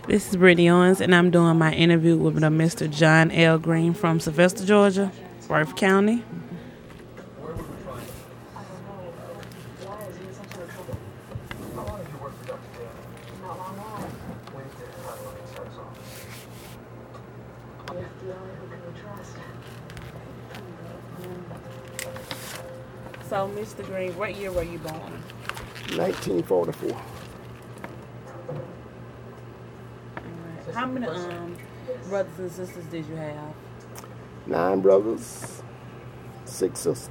This is Brittany Owens, and I'm doing my interview with Mr. John L. Green from Sylvester, Georgia, Worth County. So, Mr. Green, what year were you born? 1944. Right. How many brothers and sisters did you have? 9 brothers, 6 sisters.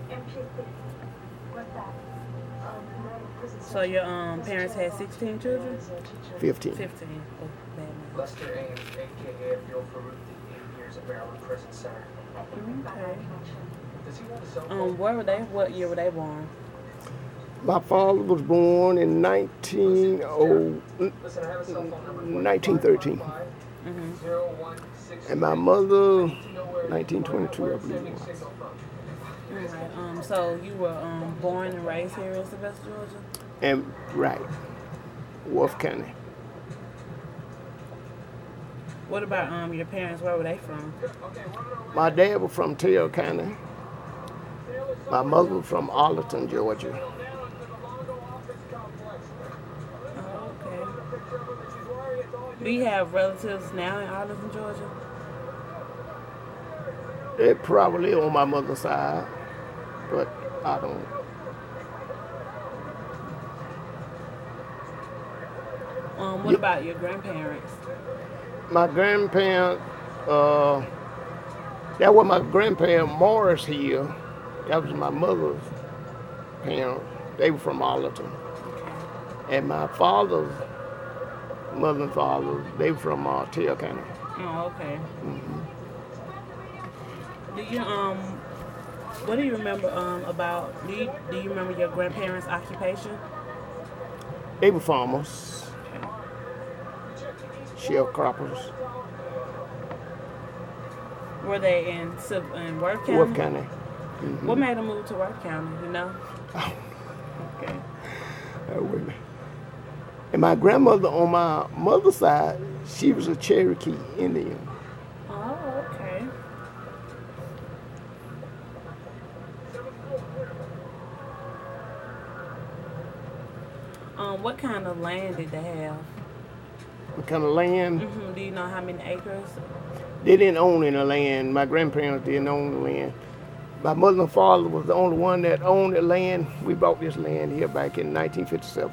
So your parents had 16 children? 15. 15. Oh, bad math. Lester Ames, a.k.a. Abdul Farouk, did 8 years at Maryland Prison Center. Okay. Does he want to sell? Where were they? What year were they born? My father was born in 1913. And my mother, 1922, I believe it was. All right. So you were born and raised here in Sylvester, Georgia? And right, Worth County. What about your parents? Where were they from? My dad was from Taylor County. My mother was from Arlington, Georgia. Oh, okay. Do you have relatives now in Arlington, Georgia? They're probably on my mother's side, but I don't. What about your grandparents? My grandparents, that was my grandparent Morris here. That was my mother's parents. They were from Arlington. Okay. And my father's mother and father, they were from Taylor County. Oh, okay. Mm-hmm. Do you what do you remember about? Do you remember your grandparents' occupation? They were farmers, sharecroppers. Were they in Worth County? Worth County. Mm-hmm. What made them move to Worth County? You know? Oh. Okay. Wait a minute. And my grandmother on my mother's side, she was a Cherokee Indian. Oh, okay. What kind of land did they have? What kind of land? Mm-hmm. Do you know how many acres? They didn't own any land. My grandparents didn't own the land. My mother and father was the only one that owned the land. We bought this land here back in 1957.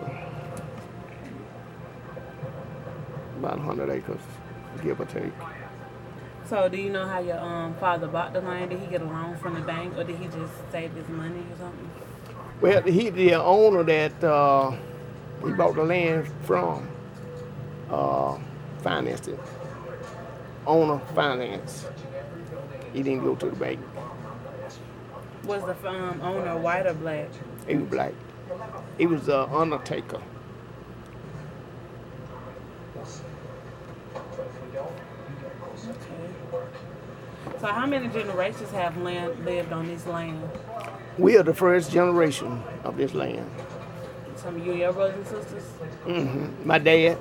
About 100 acres, give or take. So do you know how your father bought the land? Did he get a loan from the bank, or did he just save his money or something? Well, he the owner that he bought the land from financed it. Owner finance. He didn't go to the bank. Was the owner white or black? He was black. He was an undertaker. Okay. So how many generations have lived on this land? We are the first generation of this land. Some of you, your brothers and sisters? Mm-hmm. My dad.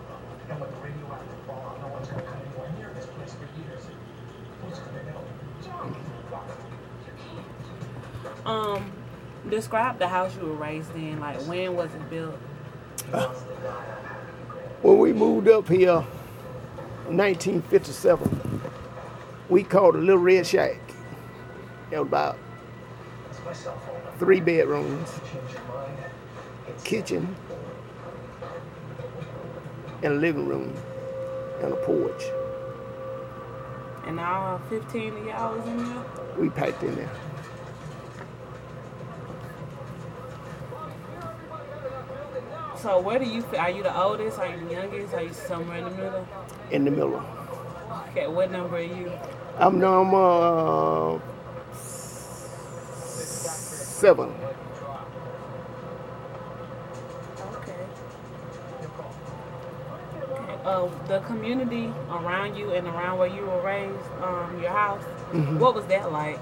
Describe the house you were raised in. Like, when was it built? When we moved up here in 1957, we called it a little red shack. It was about 3 bedrooms, kitchen, and a living room, and a porch. And all 15 of y'all was in there? We packed in there. So where do you fit? Are you the oldest? Are you the youngest? Are you somewhere in the middle? In the middle. Okay, what number are you? I'm number 7. Okay. The community around you and around where you were raised, your house, what was that like?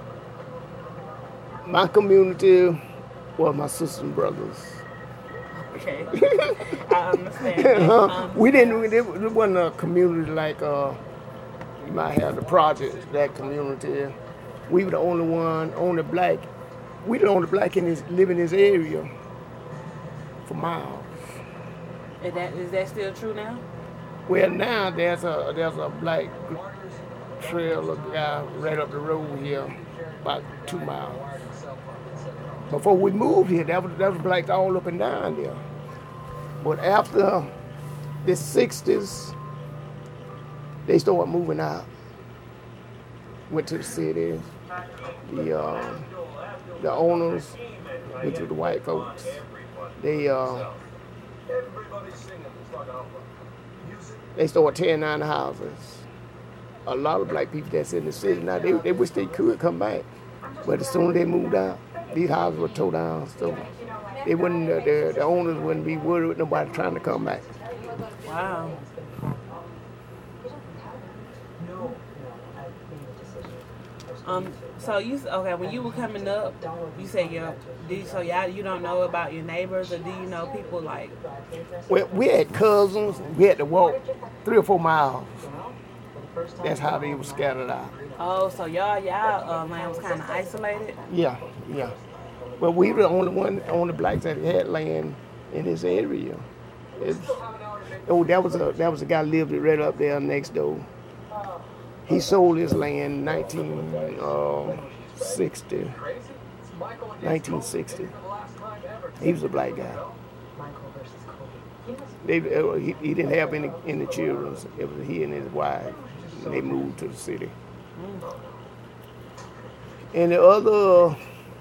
My community was my sisters and brothers. Okay. I understand that. We didn't. There wasn't a community like you might have the projects. That community. We were the only black. We the only black live in this area for miles. Is that still true now? Well, now there's a black trail of guy right up the road here, about 2 miles. Before we moved here, that was blacks all up and down there. But after the 60s, they started moving out. Went to the city. The owners went to the white folks. They started tearing down the houses. A lot of black people that's in the city now, they wish they could come back. But as soon as they moved out, these houses were tore down. So they wouldn't, the owners wouldn't be worried with nobody trying to come back. Wow. So when you were coming up, you said you don't know about your neighbors, or do you know people like? Well, we had cousins. We had to walk 3 or 4 miles. That's how they were scattered out. Oh, so y'all land was kind of isolated. Yeah. Well, we were the only blacks that had land in this area. That was a guy lived right up there next door. He sold his land in 1960. 1960. He was a black guy. He didn't have any children. It was he and his wife. And they moved to the city. And the other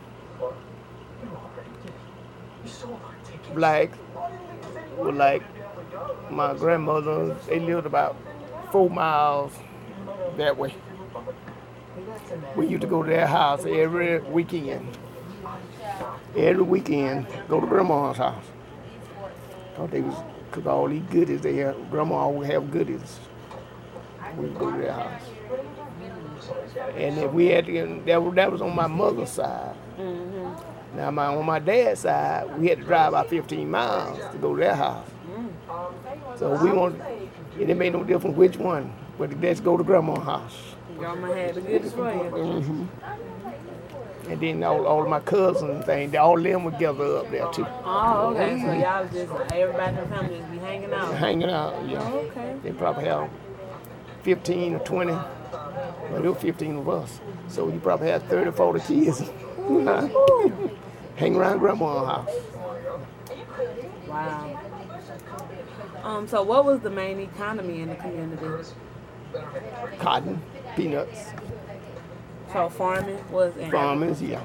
blacks were like my grandmother. They lived about 4 miles that way. We used to go to their house every weekend. Every weekend, go to grandma's house. Thought they was cook all these goodies they had. Grandma always have goodies. We would go to their house. And if we had to, that was on my mother's side. Mm-hmm. Now on my dad's side, we had to drive about 15 miles to go to their house. So we wanted, and it made no difference which one, but let's go to grandma's house. Grandma had the goodies for you. Mm-hmm. And then all of my cousins and things, all of them were together up there too. Oh, okay. So y'all just, everybody in the family just be hanging out? Hanging out, yeah. Oh, okay. They probably have 15 or 20. Well, there were 15 of us. So you probably had 30 or 40 kids. Hang around grandma's house. Wow. So what was the main economy in the community? Cotton, peanuts. So farming was in farming, yeah.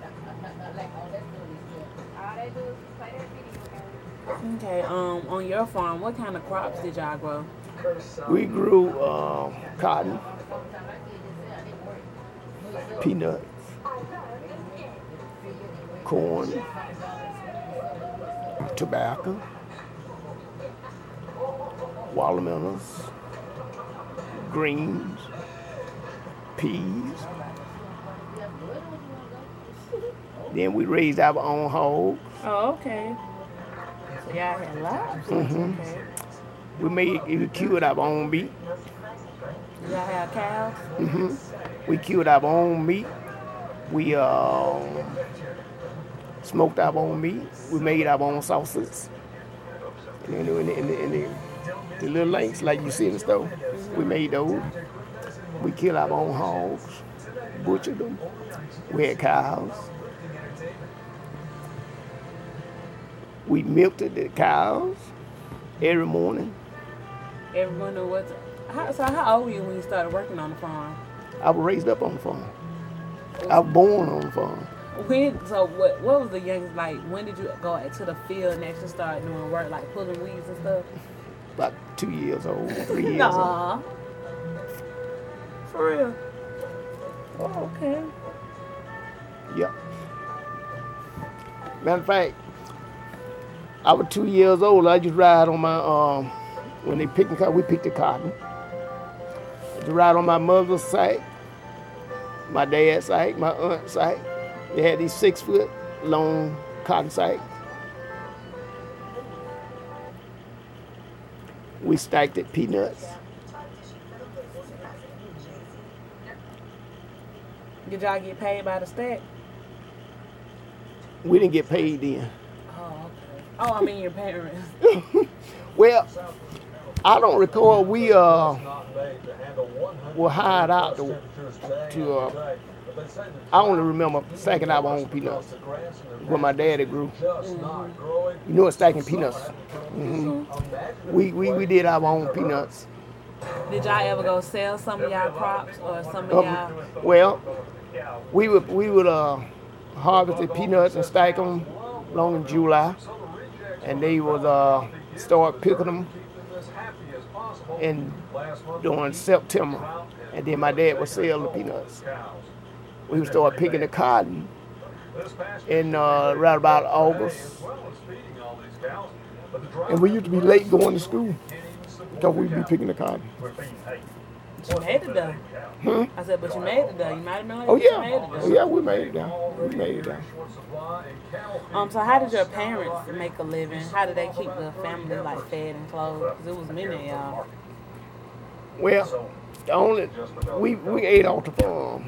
Okay. On your farm, what kind of crops did y'all grow? We grew cotton, peanuts, corn, tobacco, watermelons, greens, peas. Then we raised our own hogs. Oh, okay. So y'all had lots. Mm-hmm. Okay. We cured our own meat. Y'all have cows? Mm-hmm. We cured our own meat. We smoked our own meat. We made our own sauces. And then the little links like you see in the stove, we made those. We killed our own hogs, butchered them. We had cows. We milked the cows every morning. Every morning was. How old were you when you started working on the farm? I was raised up on the farm. I was born on the farm. What was the youngest, like, when did you go to the field and actually start doing work, like pulling weeds and stuff? About 2 years old, 3 years Nah. old. For real? Oh, okay. Yeah. Matter of fact, I was 2 years old. I just ride on my, when they picked the cotton, we picked the cotton. I just ride on my mother's side, my dad's side, my aunt's side. They had these 6 foot long cotton sacks. We stacked it peanuts. Did y'all get paid by the stack? We didn't get paid then. Oh, okay. Oh, I mean your parents. Well, I don't recall we were hired out to I only remember stacking our own peanuts when my daddy grew. You know what stacking peanuts? We did our own peanuts. Did y'all ever go sell some of y'all crops or some of y'all? Well, we would harvest the peanuts and stack them along in July, and they would start picking them during September, and then my dad would sell the peanuts. We would start picking the cotton in right about August, and we used to be late going to school because we'd be picking the cotton. But you made it though. I said, but you made it though. You might have been late. Oh but you yeah, made it though. yeah, we made it down. We made it down. So how did your parents make a living? How did they keep the family like fed and clothed? 'Cause it was many of y'all. Well, we ate off the farm.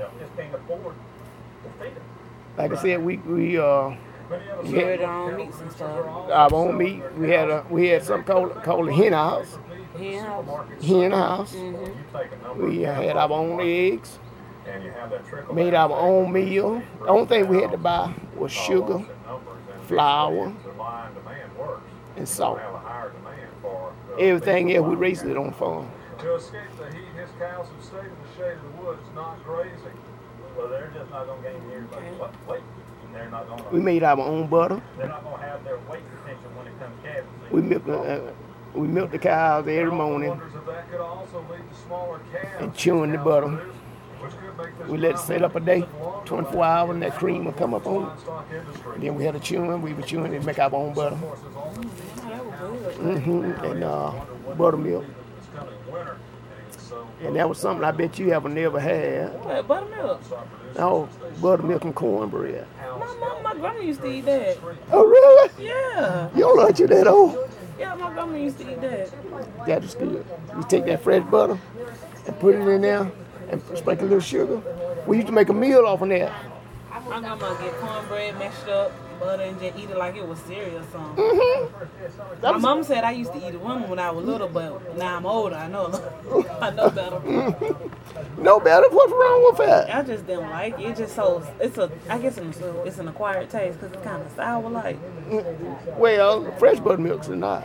Like I said, we Carried our own meats and stuff. our own meat. We had something called a hen house. Hen house. Hen house. We had our own eggs. Made our own meal. The only thing we had to buy was sugar, flour, and salt. Everything else we raised it on the farm. To escape the heat, his cows have stayed in the shade of the woods, not grazing. Well, they're just not going to gain years. Weight. They're not going to. We made our own butter. They're not going to have their weight potential when it comes to calves. We milked the cows every morning Wonders if that could also lead to smaller calves and chewing the butter. which could make this We let it sit up a day, 24 hours, and that cream would come up on it. livestock industry. And then we had a chewing. We were chewing and make our own butter. Oh, that was good. And buttermilk. It's coming winter, so And that was something I bet you have never had. What, buttermilk? Oh, buttermilk and cornbread. My grandma used to eat that. Oh, really? Yeah. You don't like you that old? Yeah, my grandma used to eat that. That is good. You take that fresh butter and put it in there and sprinkle a little sugar. We used to make a meal off of that. My grandma get cornbread mashed up, butter, and just eat it like it was cereal or something. That My was- mom said I used to eat it when I was little, but now I'm older. I know better. No better. What's wrong with that? I just didn't like it. It's just I guess it's an acquired taste because it's kind of sour like. Well, fresh buttermilk's not.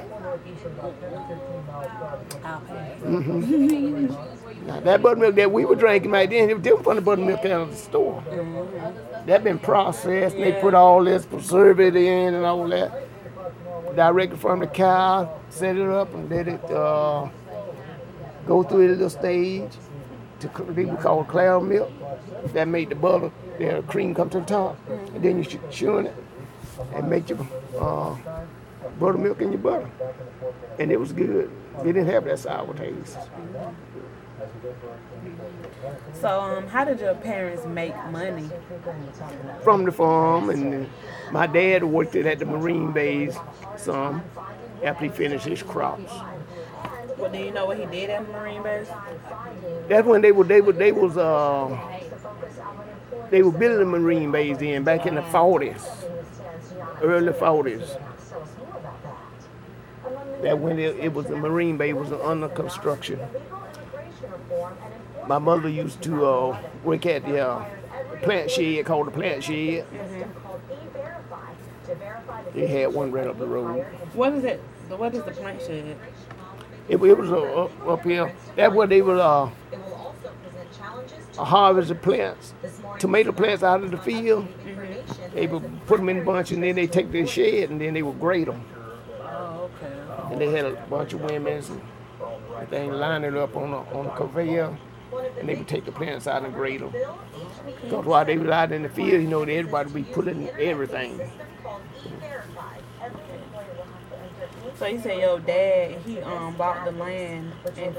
I'll pass. Now, that buttermilk that we were drinking back then, it was different from the buttermilk out of the store. That been processed, and they put all this preservative in and all that. Directly from the cow, set it up, and let it go through a little stage to we call cloud milk. That made the butter, the cream come to the top, and then you chewing it and make your buttermilk in your butter, and it was good. It didn't have that sour taste. So, how did your parents make money? From the farm, and my dad worked it at the marine base some after he finished his crops. Well, do you know what he did at the Marine base? That's when they were building the marine base then back in the 40s, early 40s. That when it was the marine base was under construction. My mother used to work at the plant shed called the plant shed. They had one right up the road. What is it? What is the plant shed? It was up here. That's where they would harvest the plants, tomato plants out of the field. They would put them in a bunch, and then they take their shed, and then they would grade them. Oh, okay. And they had a bunch of women and things lining up on a conveyor, and they would take the plants out and grade them. Because while they were out in the field, everybody would be putting everything. So you say your dad, he bought the land in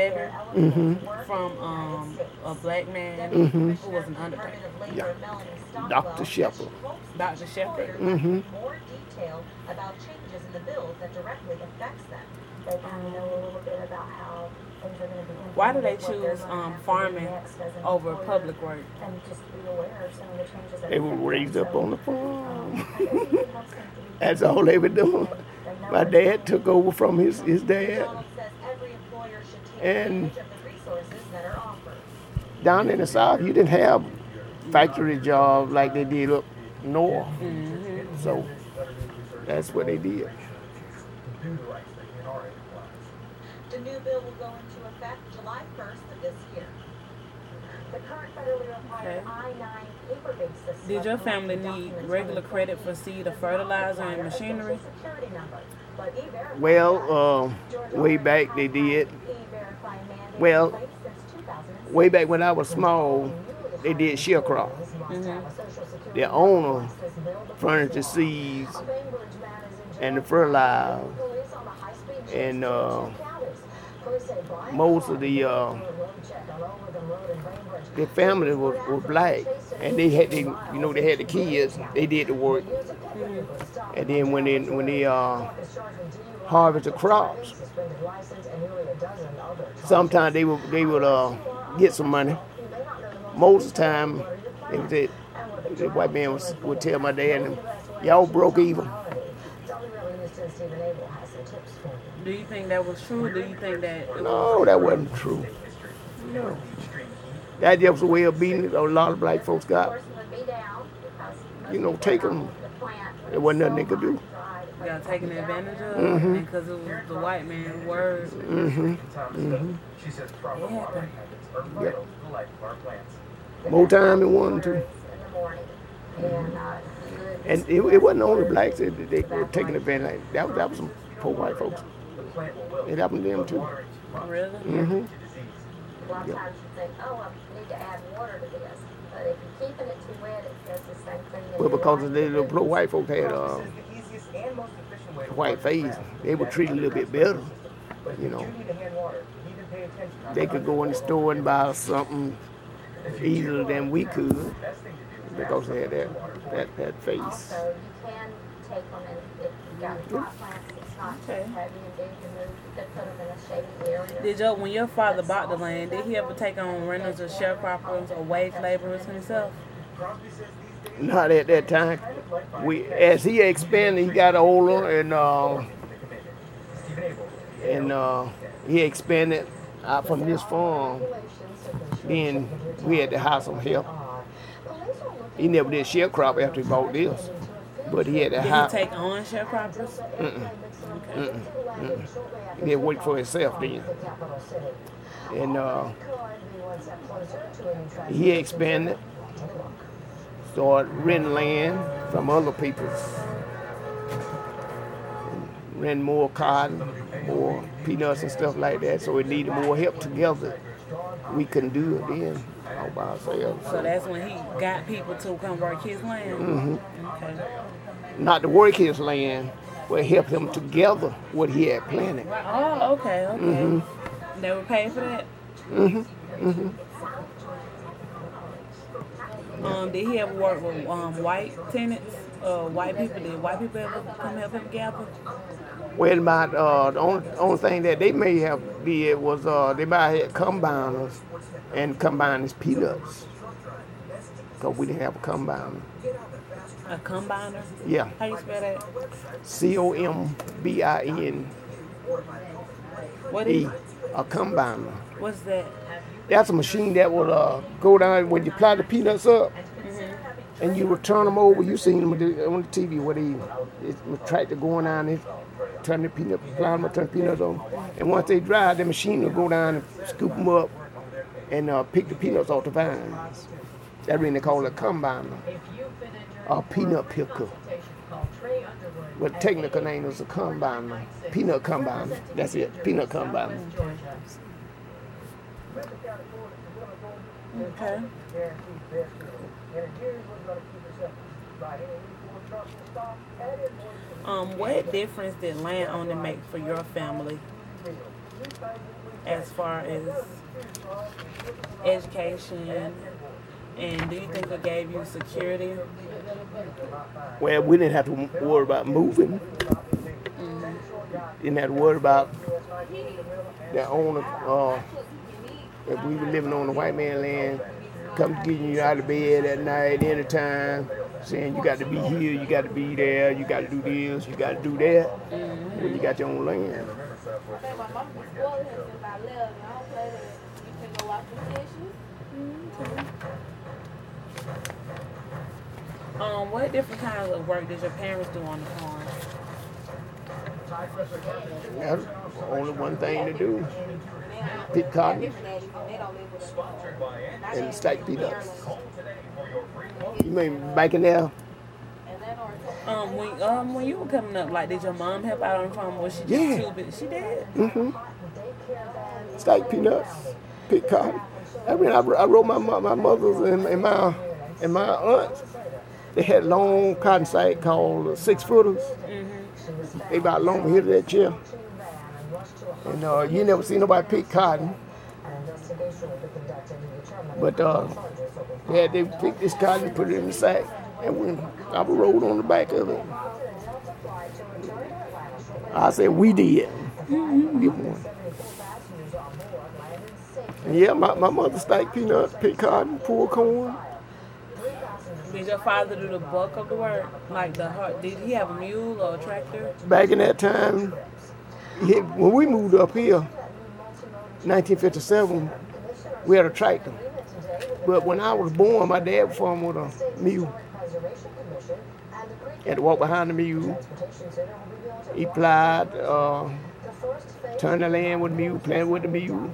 '57 from a black man who was an undertaker. Yeah. Dr. Shepard. Dr. Shepard. Mm-hmm. More detail about changes in the bills that directly affects them. They kind of know a little bit about how things are going to be implemented. Why do they what they're choose gonna have to do farming next as an over employer, public work? and just be aware of some of the changes that They were affect raised them. up on the I farm. think it helps them to be That's all they were doing. They know My what's dad took over from his dad. McDonald's says every employer should take And- advantage of the resources that are offered. Down in the South, you didn't have factory jobs like they did up north. So that's what they did. Do the right thing in our enterprise. The new bill will go into effect July 1st of this year. The current federally required Okay. I-9 paper-based system. Did your family need regular credit for seed or fertilizer and machinery? Well, way back they did. Well, way back when I was small, they did sharecrop. The owner furnished the seeds and the fertilizer, and most of the family was black, and they had they had the kids. They did the work, and then when they harvest the crops, sometimes they would get some money. Most of the time, the white man would tell my dad, "Y'all broke even." Do you think that was true? Do you think that it was No, that wasn't true. No. That just was a way of beating it. A lot of black folks got. Take them. There wasn't nothing they could do. y'all taking advantage of? Because it was the white man's word. She says proper watering habits are vital to the life of our plants. More time than one, too. And it wasn't only blacks that they were taking advantage of. That was some poor white folks. The plant will wilt. It happened to them, too. Watering too much Really? Mm-hmm. to disease. A lot of times you think, oh, I need to add water to this. But if you're keeping it too wet, it does the same thing. that Well, you because want the it to little do. poor white folks had This is the easiest and most efficient way to white water face, plants. they were treated a little bit better. But if you you know. do need to hand water, you need to pay attention. They could go in the store and buy something easier than we could Best thing to do is because they had that face. Also, you can take them and if you've got pot plants, it's not too Okay. heavy and big to move. You could put them in a shady area. When your father bought the land, did he ever take on renters or sharecroppers or wage laborers himself? Not at that time. As he expanded, he got older and he expanded out from this farm. Then we had to hire some help. He never did sharecrop after he bought this, but he had to Did he hire. take on sharecroppers? He had to work for himself then. And he expanded, started renting land from other people, renting more cotton, more peanuts and stuff like that. So it needed more help together. We couldn't do it then all by ourselves. So that's when he got people to come work his land? Okay. Not to work his land, but help him together what he had planted. Oh, okay. They were paid for that? Did he ever work with white tenants? White people? Did white people ever come help him gather? Well, about the only thing that they may have did was they might have had combiners and combine his peanuts, because we didn't have a combiner. A combiner? Yeah, How you spell that? Combine. What is? A combiner. What's that? That's a machine that will go down when you ply the peanuts up, and you will turn them over. You seen them on the TV where it's a tractor going down and turn the peanut, ply them up, turn the peanuts on, and once they dry, the machine will go down and scoop them up and pick the peanuts off the vines. That's when they call it a combiner, a peanut picker. But the technical name is a combiner, peanut combiner. That's it, peanut combiner. Okay. What difference did landowning make for your family as far as education, And do you think it gave you security? Well, we didn't have to worry about moving. Didn't have to worry about the owner. If we were living on the white man land, come getting you out of bed at night, anytime, saying you got to be here, you got to be there, you got to do this, you got to do that. When you got your own land. What different kinds of work did your parents do on the farm? That's only one thing to do. Pick cotton and stack peanuts. You mean back in there? When you were coming up, like, did your mom help out on the farm? Was she just too big? She did? Stack peanuts, pick cotton. I mean, I wrote my mother's and my aunts. They had long cotton sack called 6-footers. They about long here to that chair. And you never see nobody pick cotton. But they picked this cotton and put it in the sack. And when I rode on the back of it, I said, we did. Get one. And yeah, my mother stacked peanuts, picked cotton, pulled corn. Did your father do the bulk of the work? Did he have a mule or a tractor? Back in that time, when we moved up here, 1957, we had a tractor. But when I was born, my dad farmed with a mule. Had to walk behind the mule. He plowed, turned the land with the mule, planted with the mule.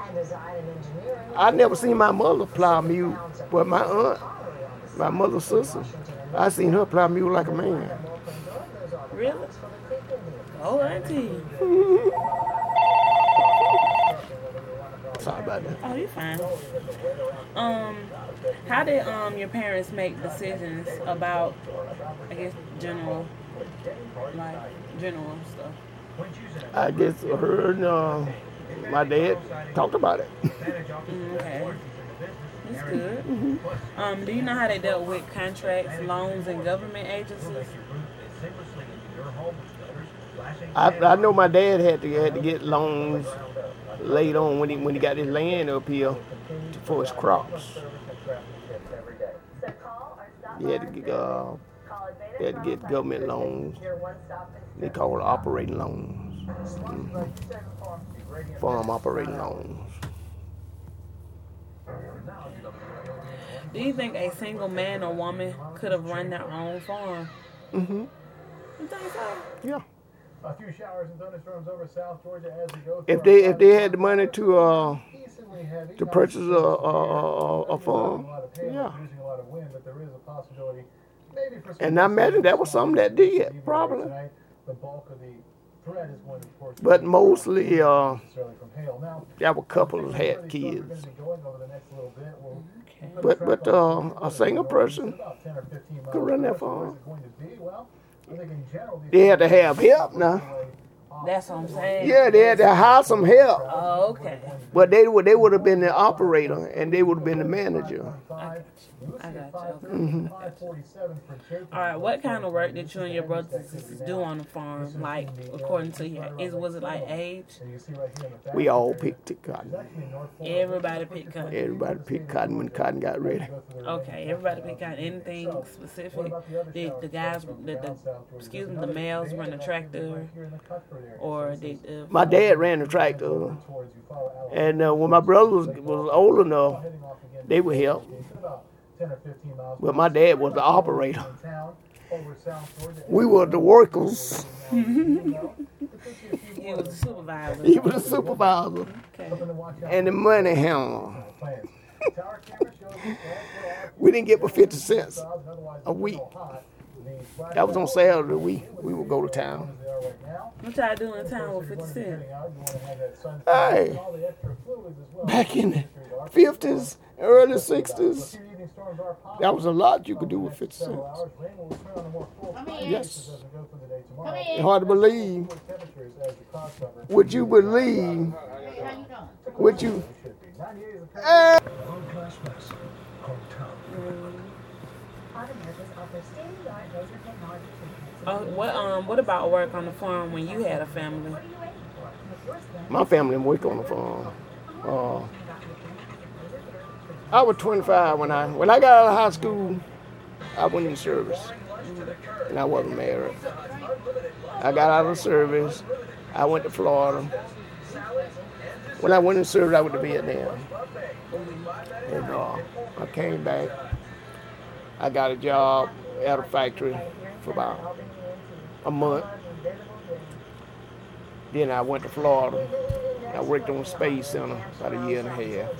I never seen my mother plow a mule, but my aunt, my mother's sister, I seen her plow a mule like a man. Really? Oh, auntie. Sorry about that. Oh, you're fine. How did your parents make decisions about, I guess, general stuff? I guess her and my dad talked about it. Okay. That's good. Do you know how they dealt with contracts, loans, and government agencies? I know my dad had to get loans later on when he got his land up here for his crops. He had to get government loans. They call it operating loans. Farm operating loans. Do you think a single man or woman could have run their own farm? You think so? Yeah. A few showers and thunderstorms over South Georgia as we go. If they had the money to purchase a farm, yeah. And I imagine that was something that did, probably. But mostly, there were couples that had kids. But a single person could run that farm. They had to have help now. That's what I'm saying. Yeah, they had to hire some help. Oh, okay. But they would have been the operator and they would have been the manager. I got you. All right, what kind of work did you and your brothers and sisters do on the farm? Like, according to was it like age? We all picked cotton. Everybody picked cotton. Everybody picked cotton when cotton got ready. Okay, everybody picked cotton. Anything specific? Did the males run the tractor? Or did my dad ran the tractor, and when my brothers was old enough, they would help. But my dad was the operator. We were the workers. He was the supervisor. He was the supervisor. Okay. And the money handler. We didn't get but 50 cents a week. That was on Saturday. We would go to town. What y'all do in town with 50 cents? Hey, back in the 50s, early 60s, that was a lot you could do with 50 cents. Yes. It's hard to believe. Would you believe? Would you? What about work on the farm when you had a family? My family didn't work on the farm. I was 25 when I got out of high school. I went in service, and I wasn't married. I got out of service. I went to Florida. When I went in service, I went to Vietnam, and I came back. I got a job at a factory for about a month. Then I went to Florida. I worked on a space center about a year and a half.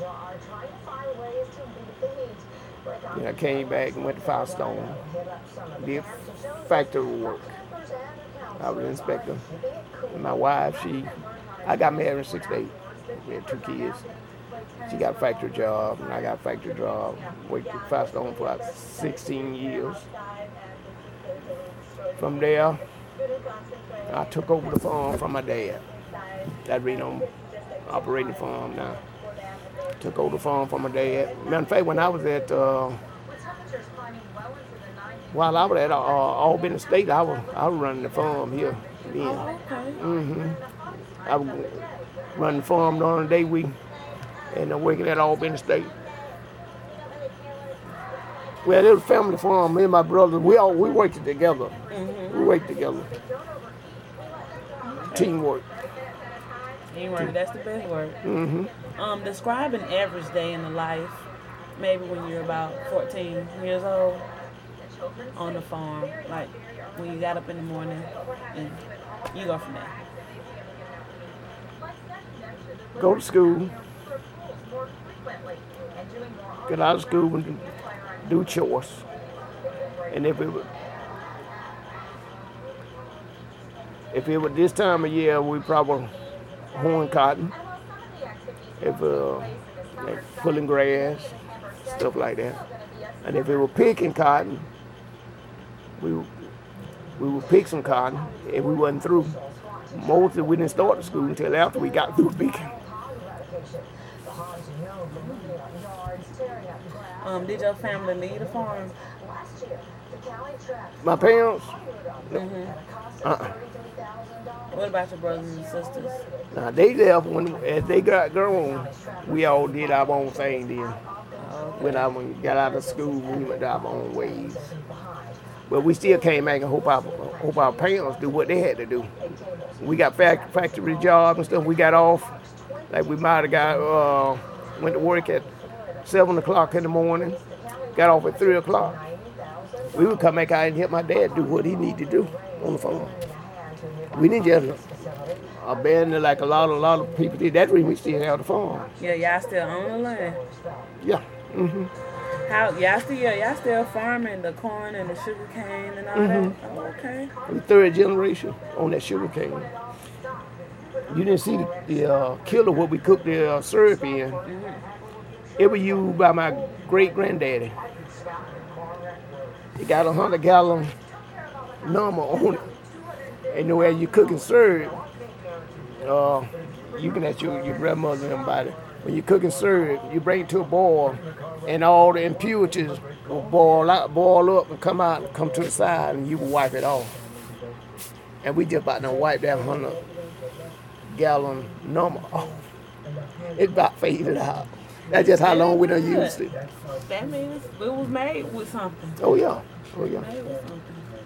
Then I came back and went to Firestone. Did factory work. I was an inspector. And my wife, I got married in '68. We had 2 kids. She got a factory job, and I got a factory job. Worked at Firestone for about 16 years. From there, I took over the farm from my dad. That reason I'm operating the farm now. Took over the farm from my dad. Matter of fact, when I was at, while I was at Albany State, I was running the farm here then. I was running the farm during the day week, and working at Albany State. Well, it was a family farm. Me and my brothers, we worked together. We worked together. Teamwork. Teamwork, that's the best word. Describe an average day in the life, maybe when you're about 14 years old, on the farm, like when you got up in the morning, and you go from there. Go to school, get out of school and do chores. And if it was this time of year, we probably hoeing cotton. If like pulling grass, stuff like that. And if it was picking cotton, we would pick some cotton if we wasn't through. Mostly we didn't start the school until after we got through picking. Did your family leave the farm? My parents? What about your brothers and sisters? Now they left as they got grown. We all did our own thing then. When I got out of school, we went our own ways. But we still came back and hope our parents do what they had to do. We got factory jobs and stuff. We got off. Like we might have went to work at 7 o'clock in the morning, got off at 3 o'clock. We would come back out and help my dad do what he needed to do on the farm. We didn't just abandon it like a lot of people did. That's when we still have the farm. Yeah, y'all still own the land? Yeah. How y'all still farming the corn and the sugar cane and all that? Oh, okay. We're 3rd generation on that sugar cane. You didn't see the killer what we cooked the syrup in. It was used by my great granddaddy. It got a 100-gallon number on it. And where you cooking syrup, you can ask your grandmother about it. When you're cooking syrup, you bring it to a boil, and all the impurities will boil up and come out and come to the side, and you will wipe it off. And we just about to wipe that 100-gallon number off. It about faded out. That's just how long we done used it. That means it was made with something. Oh yeah. Made with something.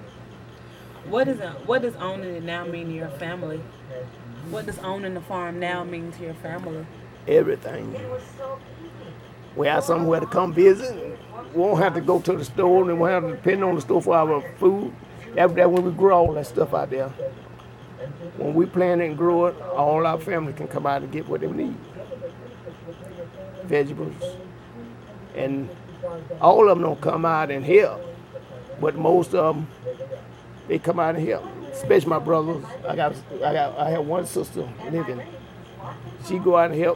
What does owning it now mean to your family? What does owning the farm now mean to your family? Everything. We have somewhere to come visit. We won't have to go to the store, and we won't have to depend on the store for our food. That's when we grow all that stuff out there. When we plant it and grow it, all our family can come out and get what they need. Vegetables. And all of them don't come out and help, but most of them, they come out and help. Especially my brothers. I have one sister living. She go out and help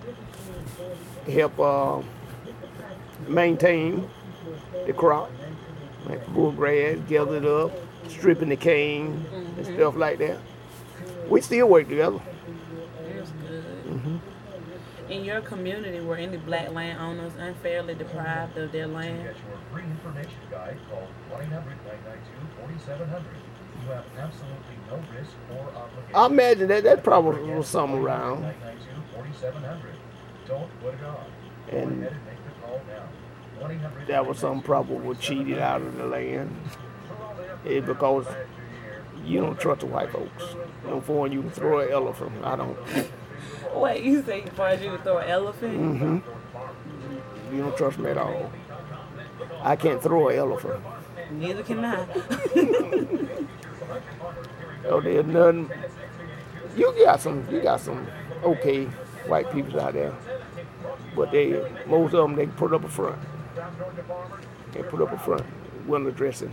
maintain the crop, like pull grass, gather it up, stripping the cane and stuff like that. We still work together. That's good. In your community, were any black landowners unfairly deprived of their land? Get your free information guide called 1-800-992-4700. You have absolutely no risk or obligation. I imagine that probably was something around. 992-4700. Don't put it off. Go And ahead and make the call now. 1-800-992-4700. that was some probably cheated out of the land. It's because you don't trust the white folks. No foreign, you can throw an elephant. I don't. Wait, you say for you to throw an elephant? Mm-hmm. You don't trust me at all. I can't throw an elephant. Neither can I. Oh, there's nothing. You got some okay white people out there, but most of them they put up a front. They put up a front, window dressing.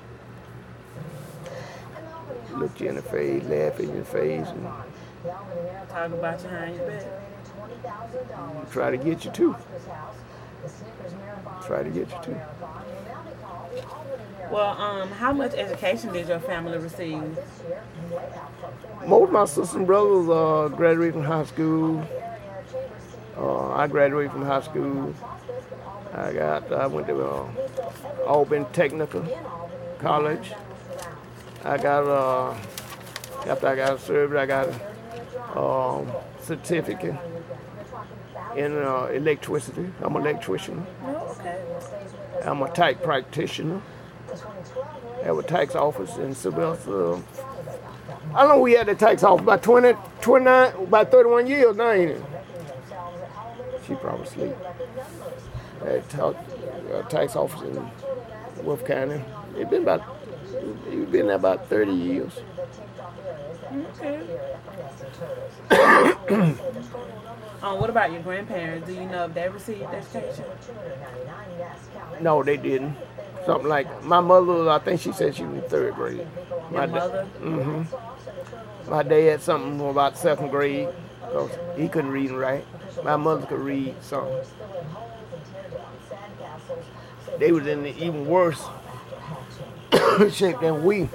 Look you in the face, laugh in your face, and Talk about you behind your back. try to get you too. Try to get you too. Well, how much education did your family receive? Most of my sisters and brothers graduated from high school. I graduated from high school. I went to Auburn Technical College. I got after I got served, I got a certificate in electricity. I'm an electrician. Oh, okay. I'm a tax practitioner. I have a tax office in Sylvester. I know we had the tax office about 29, about 31 years now, ain't it? She probably asleep. I had a tax office in Wolf County. It's been there about 30 years. Okay. What about your grandparents? Do you know if they received education? No, they didn't. Something like my mother. I think she said she was in 3rd grade. Your mother? Mm-hmm. My dad something about 2nd grade because he couldn't read and write. My mother could read something. They was in even worse shape than we.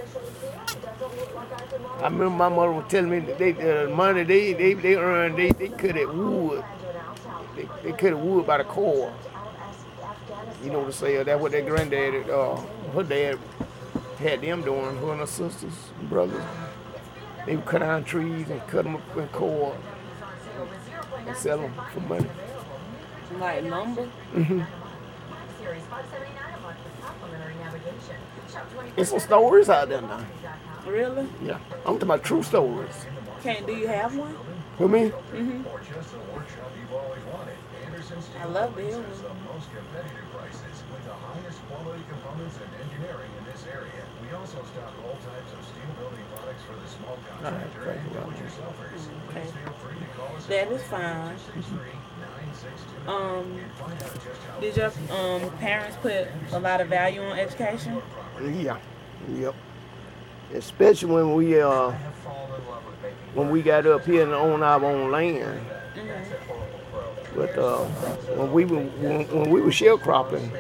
I remember my mother was telling me that the money they earned, they cut it wood. They cut it wood by the cord. You know what I'm saying? That's what their granddad, her dad had them doing, her and her sisters and brothers. They would cut down trees and cut them up in cord and sell them for money. Like lumber? Mm-hmm. There's some stories out there now. Really? Yeah, I'm talking about true stories. Do you have one? For me? Mm-hmm. I love to hear one. Most competitive prices with the highest quality components and engineering in this area. We also stock all types of steel building products for the small contractor and do-it-yourselfers. Please feel free to call us. That is fine. Did your parents put a lot of value on education? Yeah. Yep. Especially when we got up here and owned our own land. Mm-hmm. But when we were sharecropping,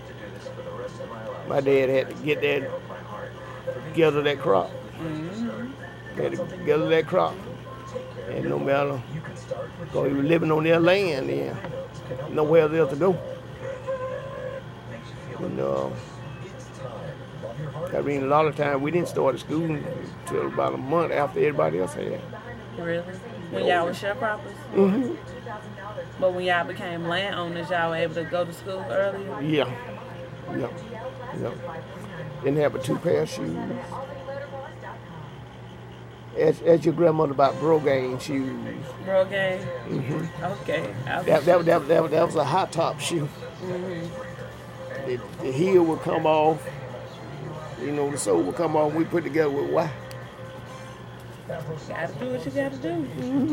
my dad had to gather that crop. Mm-hmm. Had to gather that crop, and no matter, because he was living on their land then, nowhere else to go. And I mean, a lot of times we didn't start school until about a month after everybody else had. Really? When y'all were sharecroppers? Mm-hmm. But when y'all became landowners, y'all were able to go to school earlier? Yeah. Yep. Didn't have a 2 pair of shoes. As your grandmother about Brogane shoes. Brogane? Mm-hmm. Okay. That was a high top shoe. Mm-hmm. The heel would come off. You know, the sole would come off. We put together with why. Gotta do what you gotta do. Mm-hmm.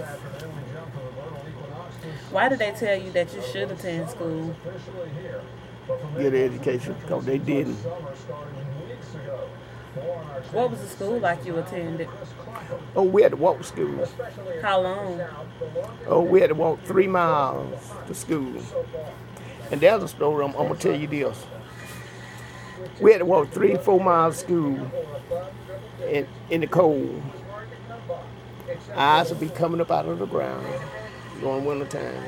Why did they tell you that you should attend school? Get an education, because they didn't. What was the school like you attended? Oh, we had to walk to school. How long? Oh, we had to walk 3 miles to school. And there's a story, I'm going to tell you this. We had to walk 3-4 miles to school in the cold. Eyes would be coming up out of the ground. during winter time.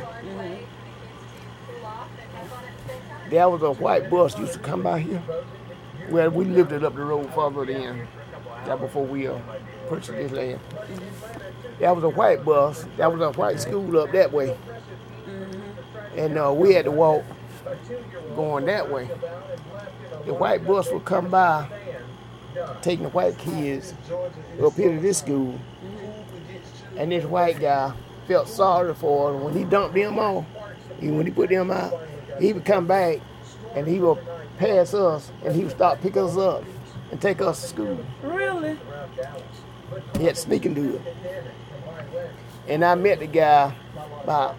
There was a white bus used to come by here. Well, we lived it up the road further in. That before we purchased this land. That was a white bus. That was a white school up that way. And we had to walk going that way. The white bus would come by, taking the white kids up here to this school. And this white guy felt sorry for them. When he dumped them off, when he put them out, he would come back and he would pass us and he would start picking us up and take us to school. Really? He had to sneak and do it. And I met the guy about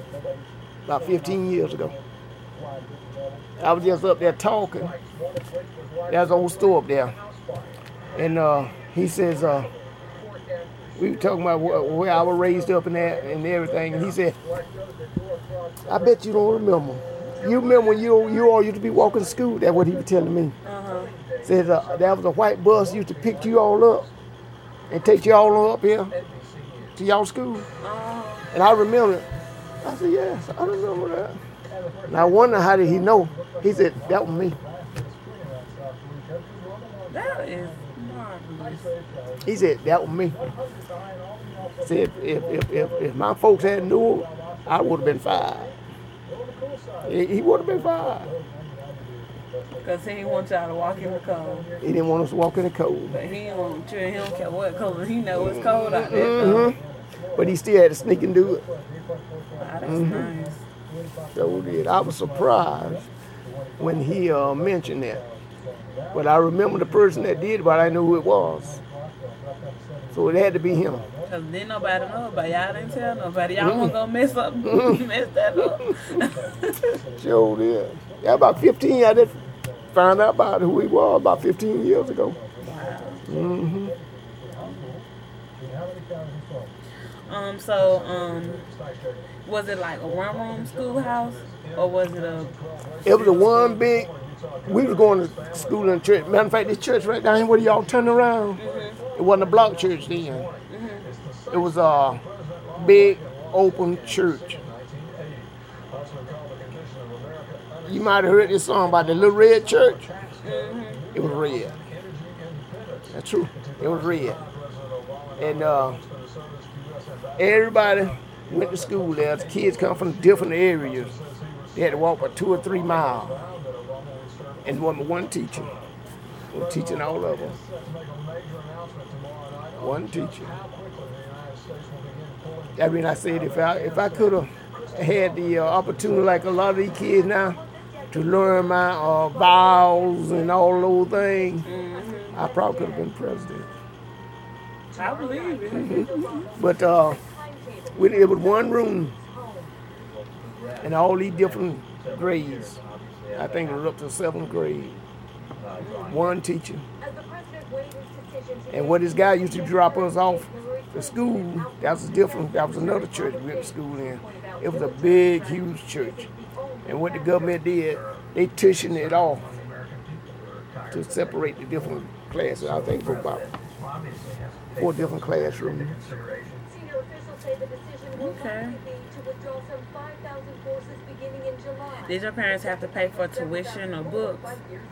15 years ago. I was just up there talking. There's an old store up there. And he says, we were talking about where I was raised up and that and everything. And he said, I bet you don't remember. You remember when you all used to be walking to school? That's what he was telling me. Said there was a white bus used to pick you all up and take you all up here to y'all school. And I remember it. I said, yes, I remember that. And I wonder how did he know? He said, that was me. That is marvelous. He said, that was me. Said, if my folks hadn't knew, I would have been fired. He would have been fired. Because he didn't want y'all to walk in the cold. He didn't want us to walk in the cold. But he didn't want you, he don't care what color. He know it's cold out there. But he still had to sneak and do it. Wow, that's nice. So did. I was surprised when he mentioned that. But I remember the person that did it, but I knew who it was. So it had to be him. Because didn't nobody know about it. Y'all didn't tell nobody. Y'all wasn't going to mess that up. Sure did. Yeah, about 15, I did find out about who he was about 15 years ago. Wow. Was it like a one-room schoolhouse, or was it a? It was a one big. We was going to school in the church. Matter of fact, this church right down here where y'all turn around, it wasn't a block church then. It was a big open church. You might have heard this song about the little red church. It was red. That's true. It was red. And everybody went to school there. The kids come from different areas. They had to walk for 2 or 3 miles. And one teacher was teaching all of them. One teacher. I mean, I said if I could have had the opportunity like a lot of these kids now to learn my vowels and all those things, I probably could have been president. I believe it. But it was one room and all these different grades. I think it was up to 7th grade. One teacher. And what this guy used to drop us off to school, that was different. That was another church we went to school in. It was a big, huge church. And what the government did, they tuitioned it off to separate the different classes. I think it was about 4 different classrooms. Okay. Did your parents have to pay for tuition or books?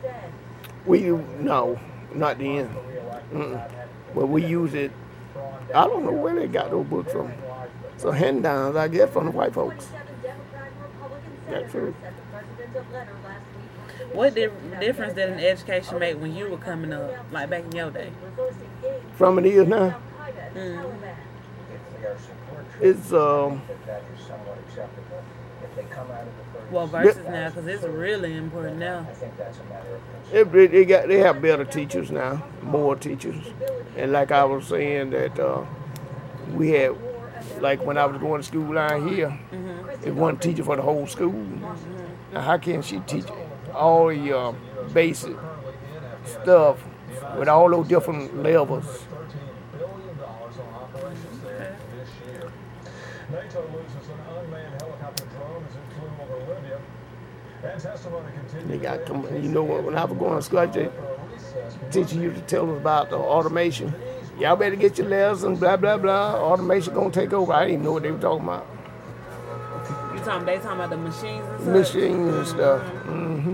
No, not then. But we use it. I don't know where they got those books from. So hand-downs, I guess, from the white folks. That's true. What difference did an education make when you were coming up, like back in your day? From it is now? It's well, versus now, because it's really important now. They have better teachers now, more teachers. And like I was saying that we had, like when I was going to school down here, it one teacher for the whole school. Now how can she teach all the basic stuff with all those different levels? NATO loses an unmanned helicopter drone as it flew over Libya. And testimony continued. They got, you know what? When I was going to school, the teacher used to tell us about the automation. Y'all better get your lessons, blah blah blah. Automation gonna take over. I didn't even know what they were talking about. They talking about the machines and stuff? Machines and stuff. Mm-hmm.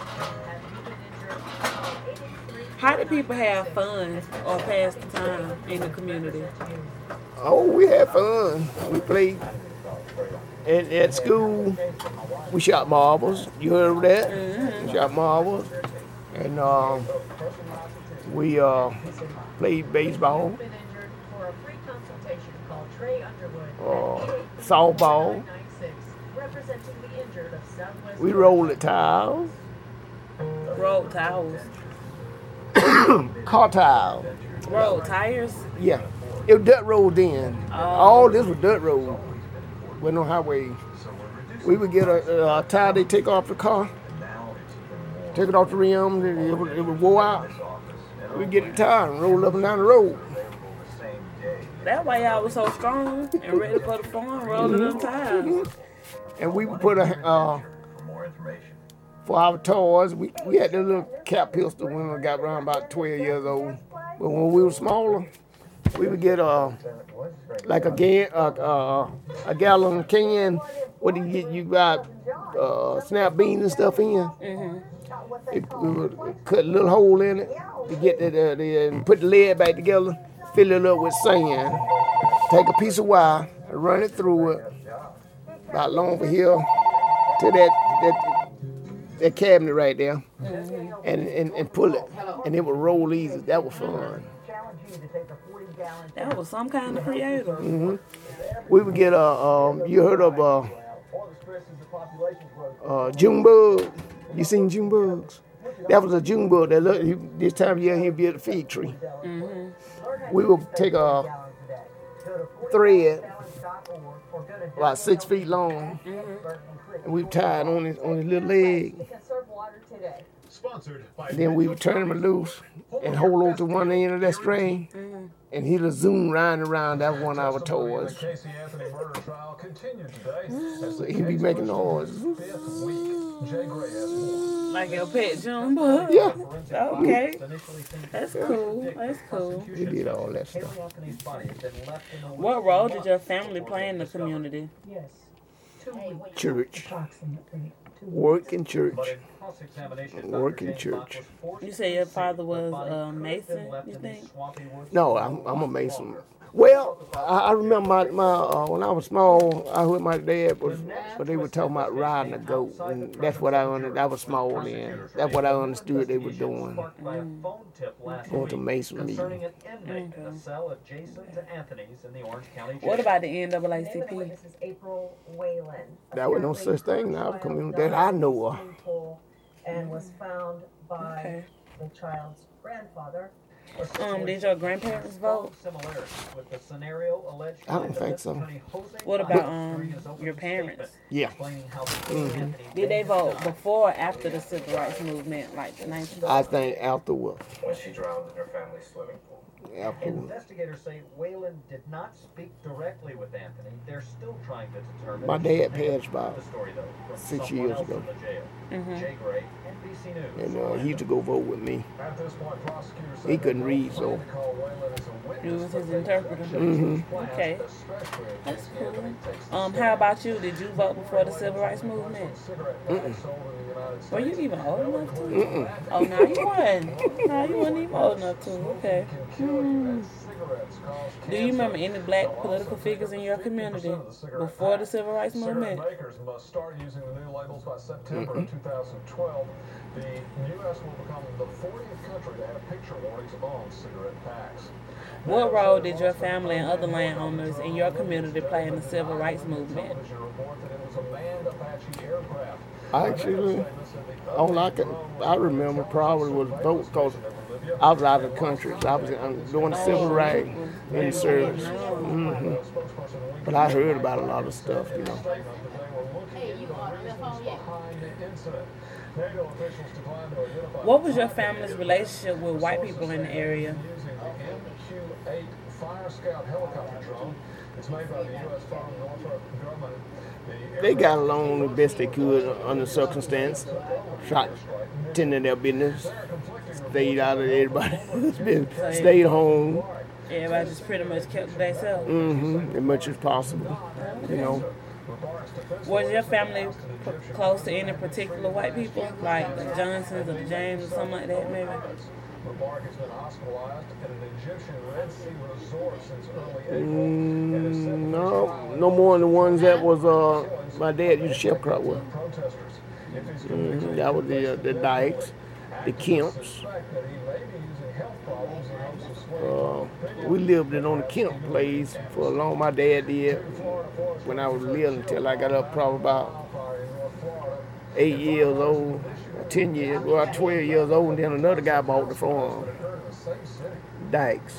How do people have fun or pass the time in the community? Oh, we had fun. We played. At school, we shot marbles. You heard of that? Mm-hmm. We shot marbles. And we played baseball, softball. We rolled the tiles, Rolled towels. car tiles. Rolled tires? Yeah, it was dirt road then. All this was dirt road. Wasn't no highway. We would get a tire they take off the car, take it off the rim, and it would wore out. We'd get the tire and roll up and down the road. That way y'all was so strong and ready for the farm, rolling them tires. And we would put for our toys, we had this little cap pistol when we got around about 12 years old. But when we were smaller, we would get like a gallon can. What do you get? You got snap beans and stuff in. Mm-hmm. We would cut a little hole in it to get and put the lead back together, fill it up with sand, take a piece of wire, and run it through it, about long over here to that cabinet right there, and pull it, and it would roll easy. That was fun. That was some kind of creative. Mm-hmm. We would get you heard of June bug? You seen June bugs? That was a June bug. This time of year he'd be at a fig tree. Mm-hmm. We would take a thread about 6 feet long, and we would tie it on his little leg. And then we would turn him loose and hold on to one end of that string, and he'd zoom round and around. That was one of our toys. So he'd be making noise. Like your pet Jumbo? Yeah. Okay. That's cool. That's cool. He did all that stuff. What role did your family play in the community? Church. Work in church. Work in church. You say your father was a Mason, you think? No, I'm a Mason. Well, I remember my when I was small, I heard my dad but they were talking about riding a goat, and that's what I understood. I was small then. That's what I understood they were doing. Going to Mason meeting. What about the NAACP? There was no such thing in our community that I know of. And was found by the child's grandfather. Did your grandparents vote? I don't think so. What about your parents? Yeah. Mm-hmm. Did they vote before or after the civil rights movement, like the 19th? I think afterward. When she drowned in her family's swimming pool. Afterward. Investigators say Whalen did not speak directly with Anthony. They're still trying to determine. My dad passed about the story, though, from 6 someone years else ago. in the jail. Jay Gray, NBC News. And he used to go vote with me. At this point, prosecutors He couldn't read, so. You was his interpreter. Mm-hmm. Okay. That's cool. How about you? Did you vote before the civil rights movement? Were you even old enough to? Oh, no, you weren't. No, you weren't even old enough to. Okay. Do you remember any black political figures in your community before the civil rights movement? Cigarette makers must start using the new labels by September of 2012. The U.S. will become the 40th country to have picture warnings on cigarette packs. What role did your family and other landowners in your community play in the civil rights movement? Actually, all I remember probably was vote because I was out of the country. So I was doing the civil rights in the service. Mm-hmm. But I heard about a lot of stuff, you know. What was your family's relationship with white people in the area? MQ-8 Fire Scout helicopter drone. It's made by the U.S. Farm Northrop Grumman. They got along the best they could under circumstance. Tending their business. Stayed out of everybody. Stayed home. Everybody just pretty much kept to themselves. Mm-hmm. As much as possible. You know. Was your family close to any particular white people, like the Johnsons or the James or something like that, maybe? Mubarak has been hospitalized at an Egyptian Red Sea resort since early April. No more than the ones that was my dad used to ship crop with. That was the Dykes, the Kemps. We lived in on the Kemp place for a long. My dad did when I was little until I got up probably about 8 years old, 10 years, well 12 years old, and then another guy bought the farm. Dykes.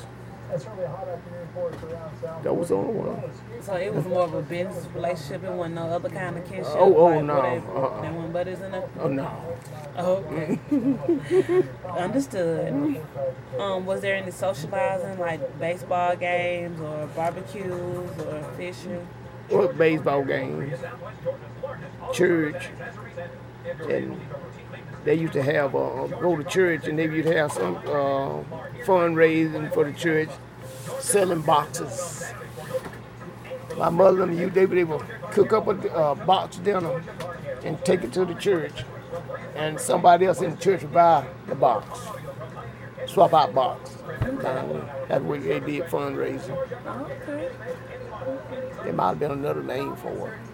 That was the only one. So it was more of a business relationship. It wasn't no other kind of kinship. No. They weren't buddies in it. Oh no. Oh, okay. Understood. Was there any socializing, like baseball games or barbecues or fishing? What baseball games? Church. And they used to have go to church, and they used to have some fundraising for the church, selling boxes. My mother and they would cook up a box dinner and take it to the church, and somebody else in the church would buy the box, swap out box. That's what they did fundraising. Okay. There might have been another name for it.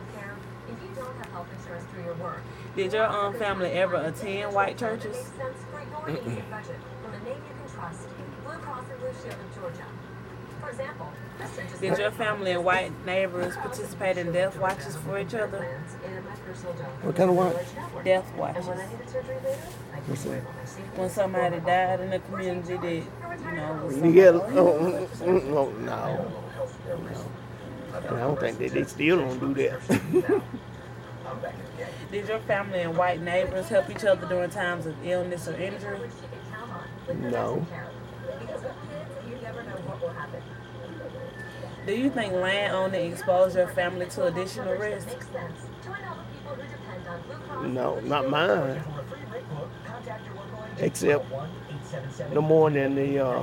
Did your family ever attend white churches? Did your family and white neighbors participate in death watches for each other? What kind of watch? Death watches. What's that? When somebody died in the community that, was No. I don't think they still don't do that. Did your family and white neighbors help each other during times of illness or injury? No. Do you think land owning exposed your family to additional risk? No, not mine. Except no more than the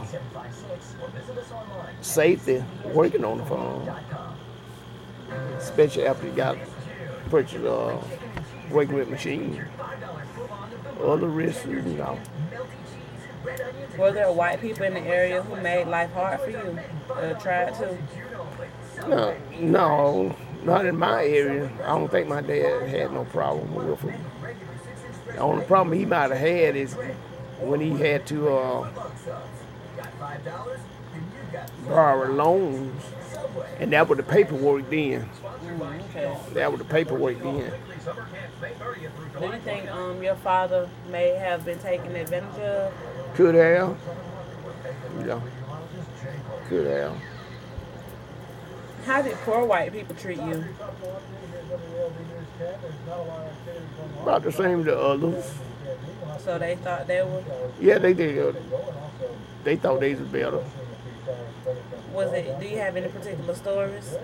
safety working on the farm. Especially after you got purchased working with machines. Other risks, no. Were there white people in the area who made life hard for you? Tried to? No, not in my area. I don't think my dad had no problem with it. The only problem he might have had is when he had to borrow loans, and that was the paperwork then. Okay. That was the paperwork then. Do you think your father may have been taken advantage of? Could have. Yeah. Could have. How did poor white people treat you? About the same as the others. So they thought they were? Yeah, they did. They thought they was better. Do you have any particular stories?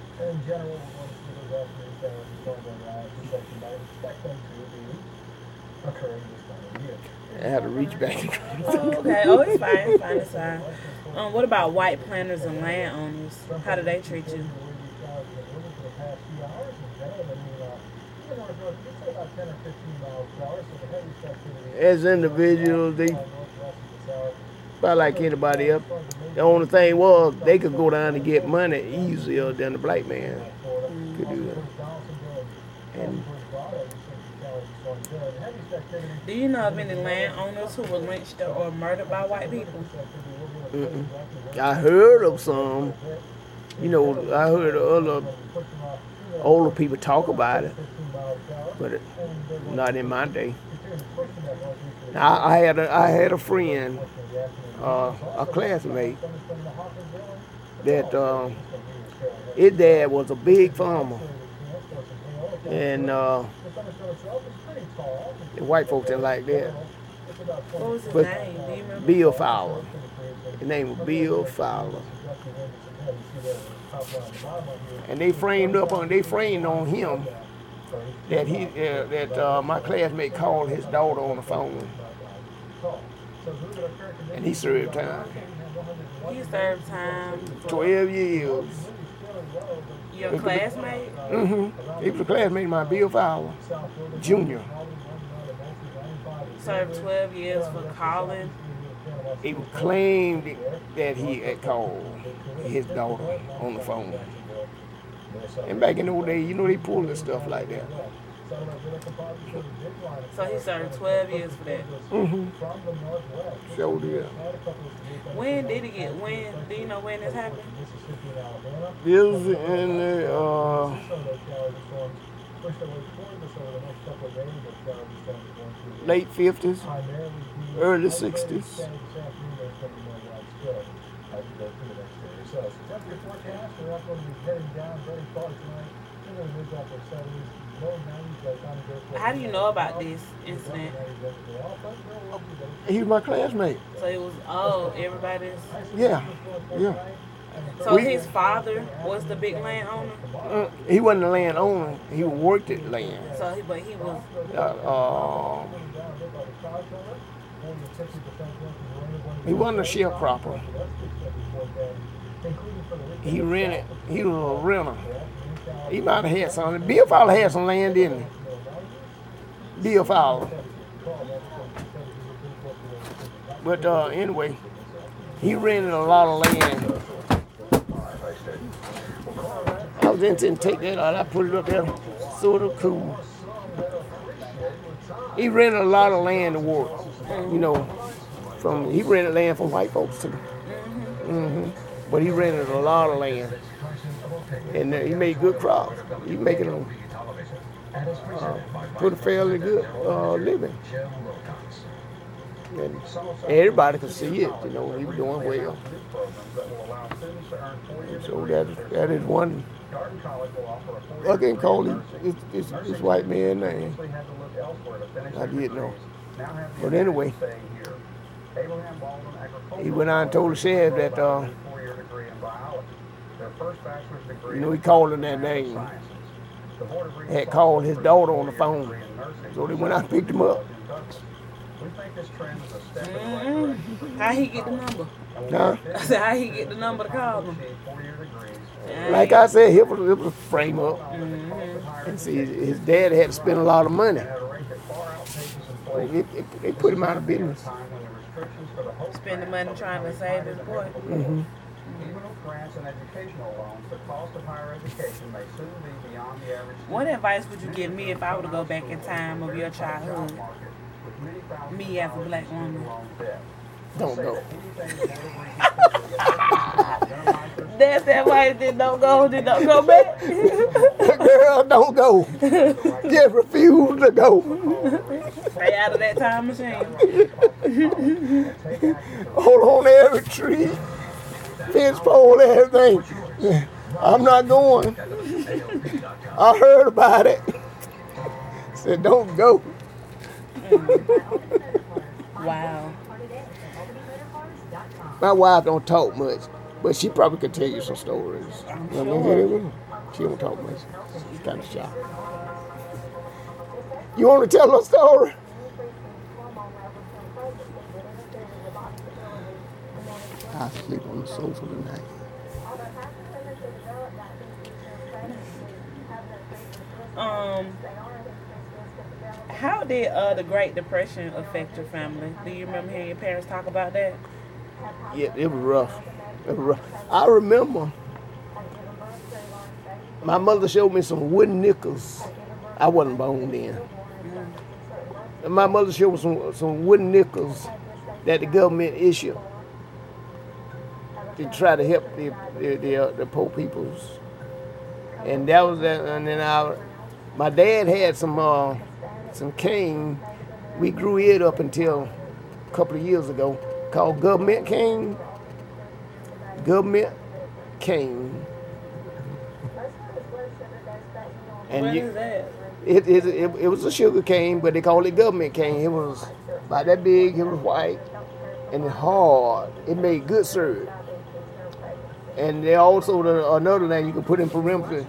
I had to reach back. Okay. Oh, it's fine. It's fine. What about white planters and landowners? How do they treat you? As individuals, they about like anybody else. The only thing was they could go down and get money easier than the black man could do that. And do you know of any landowners who were lynched or murdered by white people? I heard of some. I heard other older people talk about it, but not in my day. I had a friend, a classmate, that his dad was a big farmer, and the white folks didn't like that. What was his name? Do you remember? Bill Fowler. His name was Bill Fowler. And they framed on him that my classmate called his daughter on the phone, and he served time. He served time. 12 years. Your classmate? He was a classmate of mine, Bill Fowler, Jr. Served 12 years for calling. He claimed that he had called his daughter on the phone. And back in the old days, you know, they pulled this stuff like that. So he served 12 years for that. Sure did. When did he get, do you know when this happened? This was in the, late 50s, early 60s. How do you know about this incident? He was my classmate. So it was, everybody's. Yeah. So his father was the big landowner? He wasn't a landowner. He worked at land. So, but he was. He wasn't a sharecropper. He rented. He was a renter. He might have had some. Bill Fowler had some land, didn't he? Bill Fowler. But anyway, he rented a lot of land. I was intending to take that out. I put it up there, sort of cool. He rented a lot of land to work. You know, he rented land from white folks too. But he rented a lot of land, and he made good crops. He making them put a fairly good living, and everybody could see it. You know, he was doing well. So that is one. I can't call him this white man name. I did know. But anyway, he went on and told the sheriff that, you know, he called him that name. He had called his daughter on the phone. So they went out and picked him up. How he get the number? Huh? I said, how he get the number to call him? Like I said, it was a frame up. And see, his dad had to spend a lot of money. They put him out of business. Spending money trying to save his boy. Even with grants and educational loans, the cost of higher education may soon be beyond the average. What advice would you give me if I were to go back in time of your childhood? Me as a black woman. Don't go. That's that why did don't go back. Girl, don't go. Just refuse to go. Stay out of that time machine. Hold on to every tree. Fence pole, everything. I'm not going. I heard about it. Said don't go. Wow. My wife don't talk much, but she probably could tell you some stories. Sure. She don't talk much. She's kind of shy. You want to tell a story? I sleep on the sofa tonight. How did the Great Depression affect your family? Do you remember hearing your parents talk about that? Yeah, it was rough. I remember my mother showed me some wooden nickels. I wasn't born then. And my mother showed me some wooden nickels that the government issued to try to help the poor peoples. And that was that. And then my dad had some cane. We grew it up until a couple of years ago, called government cane. Government cane. And What is that? it was a sugar cane, but they called it government cane. It was about that big. It was white and hard. It made good syrup. And they also another name you can put in perimeter,